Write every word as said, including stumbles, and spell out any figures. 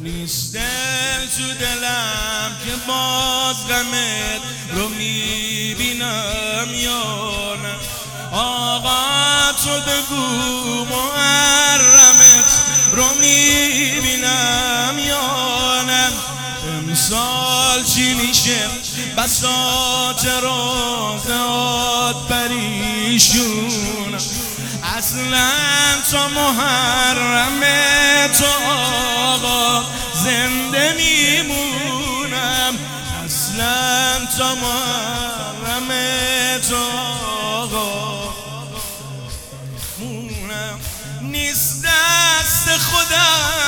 نیست دل تو دلم که باز غمت رو میبینم یا نه. آقا تو بگو محرمت رو میبینم یا نه. امسال چی میشه بساط روزات پریشون، اصلا تا محرم تو آقا زنده میمونم. اصلا تا محرم تو آقا مونم. نیست دست خودم